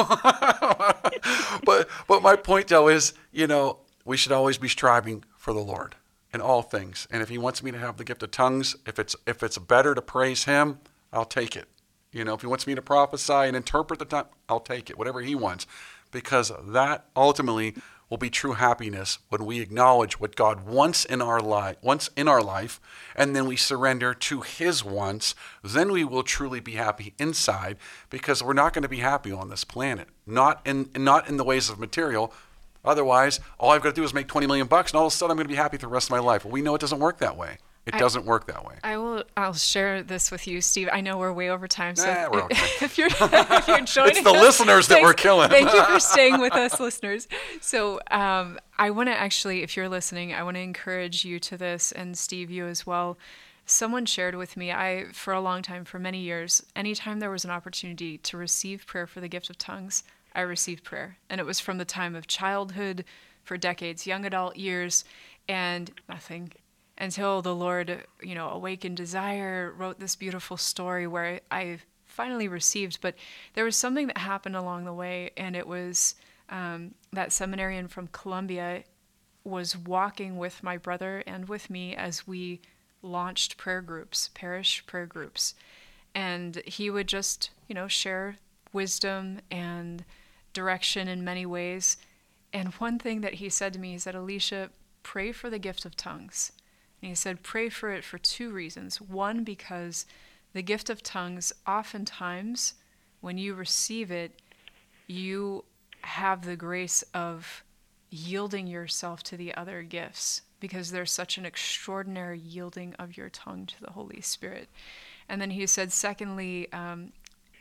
but but my point, though, is, you know, we should always be striving for the Lord in all things. And if he wants me to have the gift of tongues, if it's if it's better to praise him, I'll take it. You know, if he wants me to prophesy and interpret the tongue, I'll take it, whatever he wants. Because that ultimately will be true happiness when we acknowledge what God wants in our life, wants in our life, and then we surrender to his wants. Then we will truly be happy inside, because we're not going to be happy on this planet, not in not in the ways of material. Otherwise, all I've got to do is make twenty million bucks, and all of a sudden I'm going to be happy for the rest of my life. Well, we know it doesn't work that way. It I, doesn't work that way. I will. I'll share this with you, Steve. I know we're way over time, so nah, if, we're okay. if you're if you're joining, it's the us, listeners that thanks, we're killing. Thank you for staying with us, listeners. So um, I want to actually, if you're listening, I want to encourage you to this, and Steve, you as well. Someone shared with me, I for a long time, for many years, anytime there was an opportunity to receive prayer for the gift of tongues, I received prayer, and it was from the time of childhood, for decades, young adult years, and nothing. Until the Lord, you know, awakened desire, wrote this beautiful story where I finally received. But there was something that happened along the way, and it was um, that seminarian from Columbia was walking with my brother and with me as we launched prayer groups, parish prayer groups. And he would just, you know, share wisdom and direction in many ways. And one thing that he said to me, he said, Alicia, pray for the gift of tongues. And he said, pray for it for two reasons. One, because the gift of tongues, oftentimes, when you receive it, you have the grace of yielding yourself to the other gifts, because there's such an extraordinary yielding of your tongue to the Holy Spirit. And then he said, secondly, um,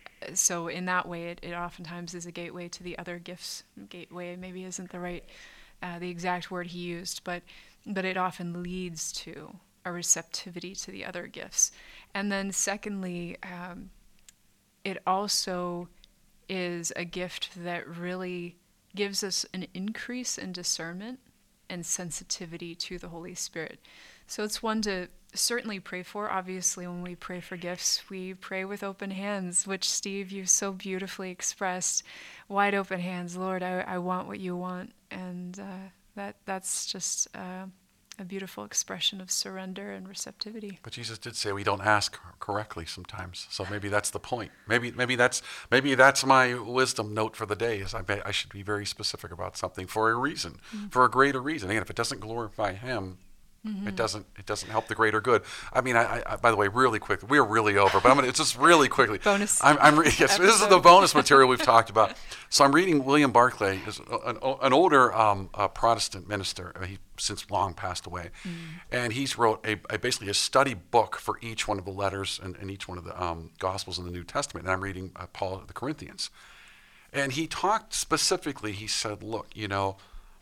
so in that way, it, it oftentimes is a gateway to the other gifts. Gateway maybe isn't the right, uh, the exact word he used, but but it often leads to a receptivity to the other gifts. And then secondly, um, it also is a gift that really gives us an increase in discernment and sensitivity to the Holy Spirit. So it's one to certainly pray for. Obviously, when we pray for gifts, we pray with open hands, which, Steve, you so beautifully expressed. Wide open hands. Lord, I, I want what you want. And uh, that that's just uh, a beautiful expression of surrender and receptivity. But Jesus did say we don't ask correctly sometimes. So maybe that's the point. Maybe maybe that's maybe that's my wisdom note for the day, is I, be, I should be very specific about something for a reason, mm-hmm. for a greater reason. Again, if it doesn't glorify him, Mm-hmm. It doesn't. It doesn't help the greater good. I mean, I, I. By the way, really quick, we're really over, but I'm gonna. It's just really quickly. Bonus. I'm. I'm re- yes, this is the bonus material we've talked about. So I'm reading William Barclay, is an, an older um, uh, Protestant minister. He since long passed away, mm. and he's wrote a, a basically a study book for each one of the letters and, and each one of the um, Gospels in the New Testament. And I'm reading uh, Paul of the Corinthians, and he talked specifically. He said, "Look, you know."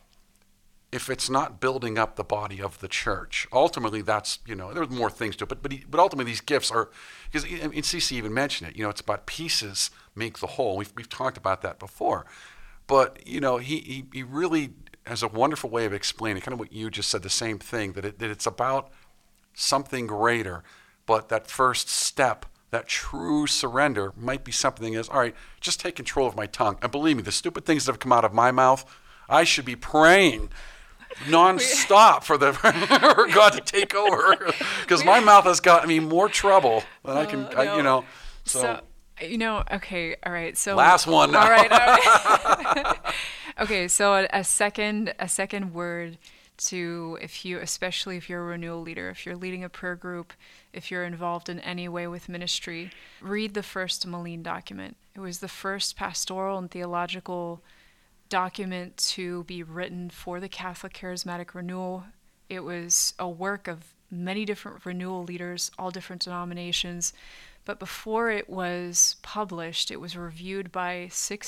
If it's not building up the body of the church, ultimately that's, you know, there's more things to it, but but, he, but ultimately these gifts are, because in C C even mentioned it, you know, it's about pieces make the whole. We've we've talked about that before, but you know, he he, he really has a wonderful way of explaining kind of what you just said, the same thing, that it that it's about something greater, but that first step, that true surrender, might be something as, all right, just take control of my tongue, and believe me, the stupid things that have come out of my mouth, I should be praying non-stop for the for God to take over, because my mouth has gotten me more trouble than uh, I can, no. I, you know. So, so, you know, okay, all right. So last one. Now. All right, all right. Okay, so a, a second, a second word to, if you, especially if you're a renewal leader, if you're leading a prayer group, if you're involved in any way with ministry, read the first Moline document. It was the first pastoral and theological document to be written for the Catholic Charismatic Renewal. It was a work of many different renewal leaders, all different denominations. But before it was published, it was reviewed by six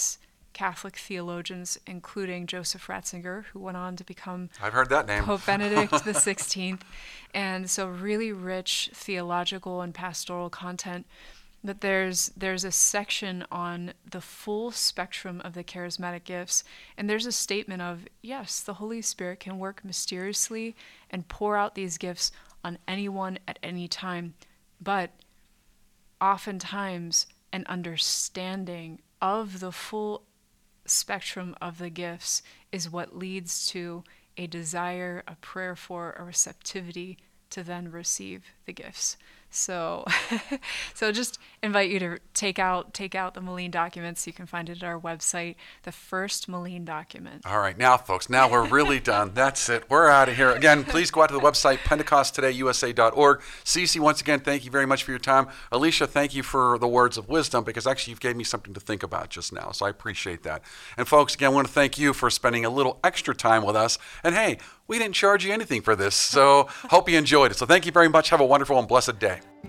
Catholic theologians, including Joseph Ratzinger, who went on to become I've heard that name. Pope Benedict the sixteenth. And so really rich theological and pastoral content. But there's there's a section on the full spectrum of the charismatic gifts. And there's a statement of, yes, the Holy Spirit can work mysteriously and pour out these gifts on anyone at any time. But oftentimes an understanding of the full spectrum of the gifts is what leads to a desire, a prayer for, a receptivity to then receive the gifts. So, so just invite you to take out take out the Moline documents. You can find it at our website, the first Moline document. All right, now, folks, now we're really done. That's it. We're out of here. Again, please go out to the website, Pentecost Today U S A dot org. Cece, once again, thank you very much for your time. Alicia, thank you for the words of wisdom, because actually you've gave me something to think about just now, so I appreciate that. And folks, again, I want to thank you for spending a little extra time with us. And hey, we didn't charge you anything for this, so hope you enjoyed it. So thank you very much. Have a wonderful and blessed day.